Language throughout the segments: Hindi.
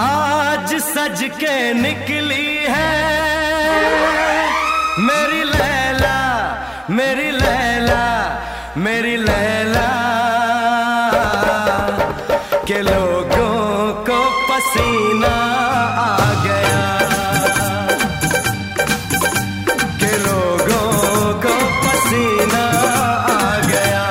आज सज के निकली है मेरी लैला, मेरी लैला, मेरी लैला के लोगों को पसीना आ गया, के लोगों को पसीना आ गया।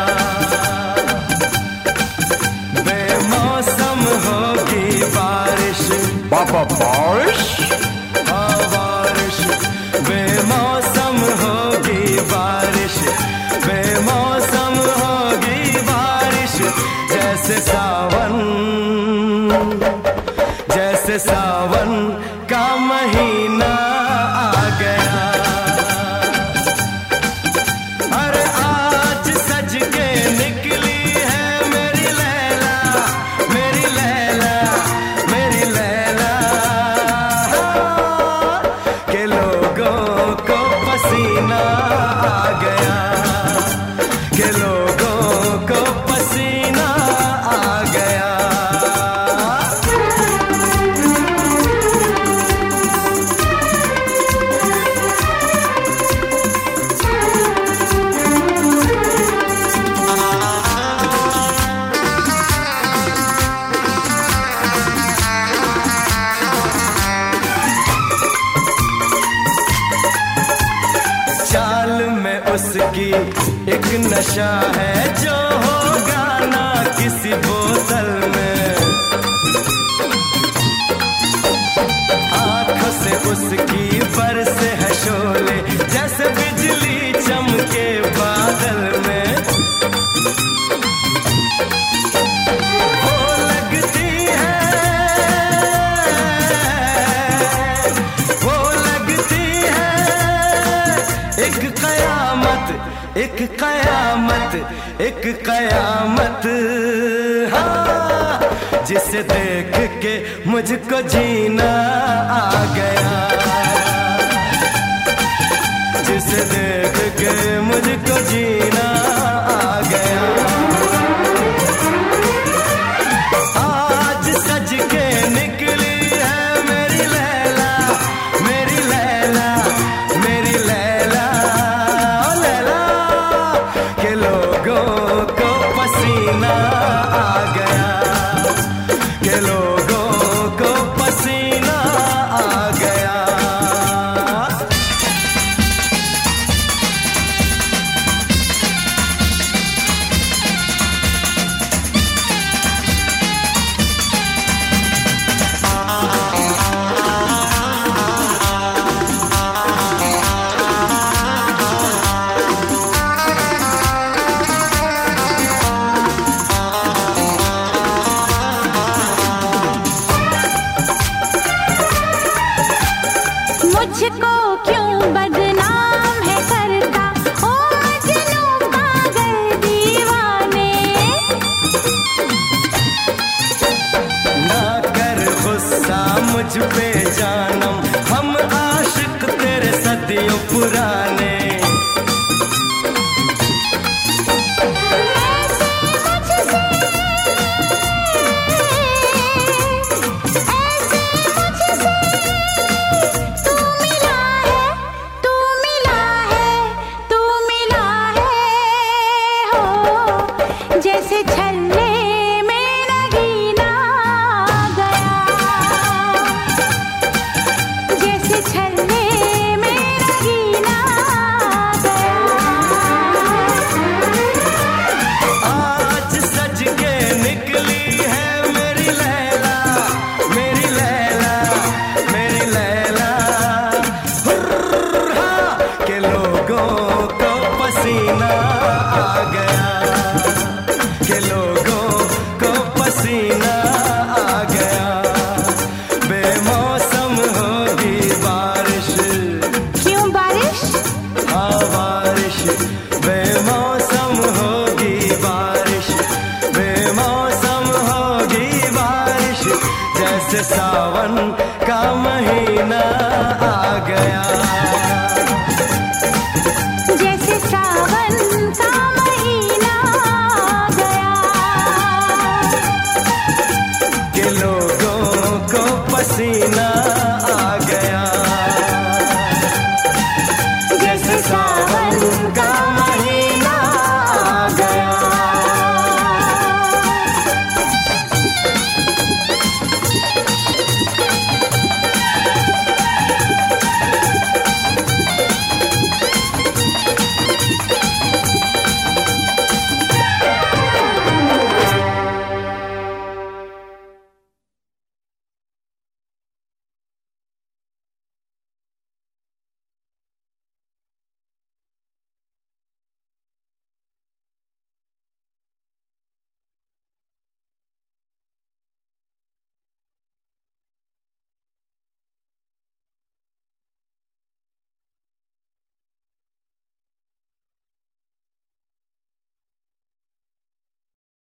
बेमौसम होगी बारिश, बाबा बारिश, हाँ बारिश, बेमौसम होगी बारिश, बेमौसम होगी बारिश, जैसे सावन, जैसे सावन का महीना आ गया। अरे आज सज के निकली है मेरी लैला, मेरी लैला, मेरी लैला के लोगों को पसीना आ गया, के लोगों को पसीना आ गया। चाल में उसकी एक नशा है जो होगा ना किसी बोतल में, आंखों से उसकी बरसे है शोले जैसे बिजली चमके बादल में। वो लगती है, वो लगती है एक कयामत, एक कयामत, एक कयामत, हाँ जिसे देख के मुझको जीना आ गया, जिसे देख के मुझको जीना आ गया। आज सज के निकली है मेरी लैला, मेरी लैला, मेरी लैला, ओ लैला के लोगों को पसीना आ गया, के लोगों को पसीना आ गया। मुझको क्यों बदनाम है करता ओ मजनू पागल दीवाने, ना कर गुस्सा मुझ पे जानम, हम आशिक तेरे सदियों पुराने। जैसे छल्ले में नगीना आ गया, जैसे छल्ले में नगीना आ गया। आज सज के निकली है मेरी लैला, मेरी लैला, मेरी लैला, हुर्रा के लोगों को पसीना आ गया, के लोगों को पसीना आ गया। बेमौसम होगी बारिश, क्यों बारिश? हाँ बारिश, बेमौसम होगी बारिश, बेमौसम होगी बारिश, जैसे सावन का महीना आ गया, जैसे सावन का महीना आ गया, के लोगों को पसीना